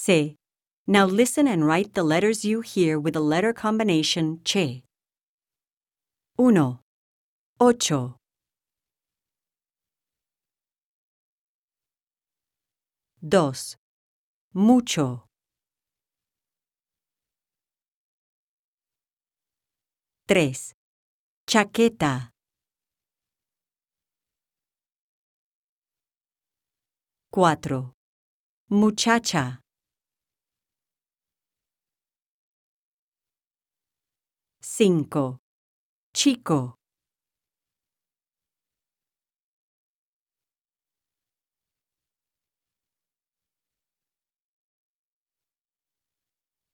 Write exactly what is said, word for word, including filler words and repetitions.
C. Now listen and write the letters you hear with the letter combination che. Uno. Ocho. Dos. Mucho. Tres. Chaqueta. Cuatro. Muchacha. Cinco. Chico.